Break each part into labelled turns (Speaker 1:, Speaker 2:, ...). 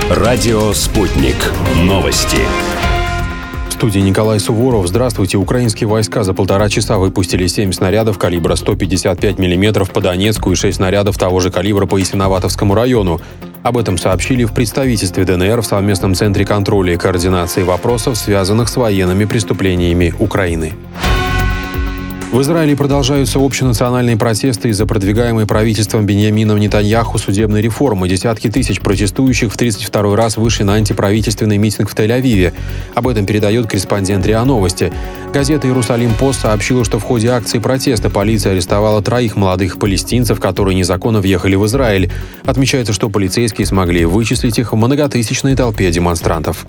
Speaker 1: Радио «Спутник». Новости.
Speaker 2: В студии Николай Суворов. Здравствуйте. Украинские войска за 1,5 часа выпустили 7 снарядов калибра 155 мм по Донецку и 6 снарядов того же калибра по Ясиноватовскому району. Об этом сообщили в представительстве ДНР в совместном центре контроля и координации вопросов, связанных с военными преступлениями Украины. В Израиле продолжаются общенациональные протесты из-за продвигаемой правительством Биньямином Нетаньяху судебной реформы. Десятки тысяч протестующих в 32-й раз вышли на антиправительственный митинг в Тель-Авиве. Об этом передает корреспондент РИА Новости. Газета «Иерусалим-Пост» сообщила, что в ходе акции протеста полиция арестовала 3 молодых палестинцев, которые незаконно въехали в Израиль. Отмечается, что полицейские смогли вычислить их в многотысячной толпе демонстрантов.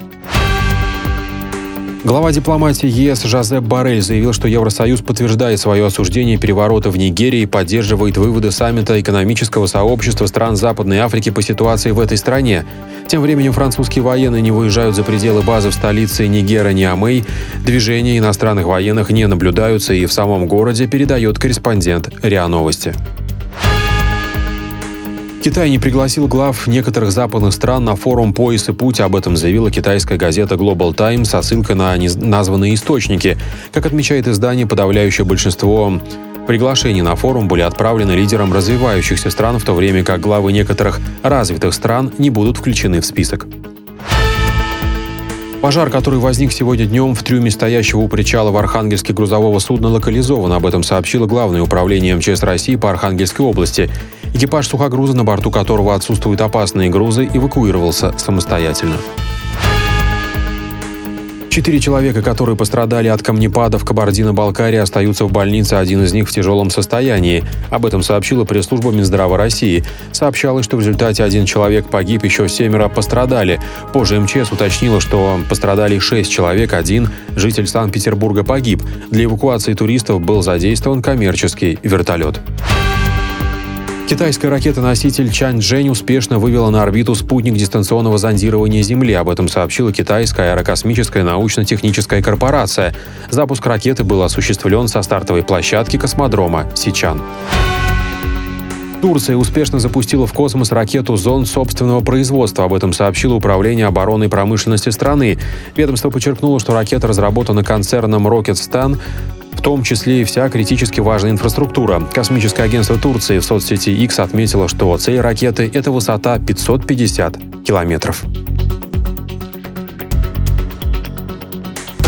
Speaker 2: Глава дипломатии ЕС Жозеп Боррель заявил, что Евросоюз подтверждает свое осуждение переворота в Нигерии и поддерживает выводы саммита экономического сообщества стран Западной Африки по ситуации в этой стране. Тем временем французские военные не выезжают за пределы базы в столице Нигера Ниамей. Движения иностранных военных не наблюдаются и в самом городе, передает корреспондент РИА Новости. Китай не пригласил глав некоторых западных стран на форум «Пояс и путь». Об этом заявила китайская газета Global Times со ссылкой на названные источники. Как отмечает издание, подавляющее большинство приглашений на форум были отправлены лидерам развивающихся стран, в то время как главы некоторых развитых стран не будут включены в список. Пожар, который возник сегодня днем в трюме стоящего у причала в Архангельске грузового судна, локализован. Об этом сообщило Главное управление МЧС России по Архангельской области. Экипаж сухогруза, на борту которого отсутствуют опасные грузы, эвакуировался самостоятельно. 4 человека, которые пострадали от камнепада в Кабардино-Балкарии, остаются в больнице, один из них в тяжелом состоянии. Об этом сообщила пресс-служба Минздрава России. Сообщалось, что в результате 1 человек погиб, еще 7 пострадали. Позже МЧС уточнила, что пострадали 6 человек, 1 житель Санкт-Петербурга погиб. Для эвакуации туристов был задействован коммерческий вертолет. Китайская ракета-носитель Чанчжэнь успешно вывела на орбиту спутник дистанционного зондирования Земли. Об этом сообщила китайская аэрокосмическая научно-техническая корпорация. Запуск ракеты был осуществлен со стартовой площадки космодрома Сичан. Турция успешно запустила в космос ракету «Зонд» собственного производства. Об этом сообщило Управление обороны и промышленности страны. Ведомство подчеркнуло, что ракета разработана концерном «Рокетстан», в том числе и вся критически важная инфраструктура. Космическое агентство Турции в соцсети X отметило, что цель ракеты – это высота 550 километров.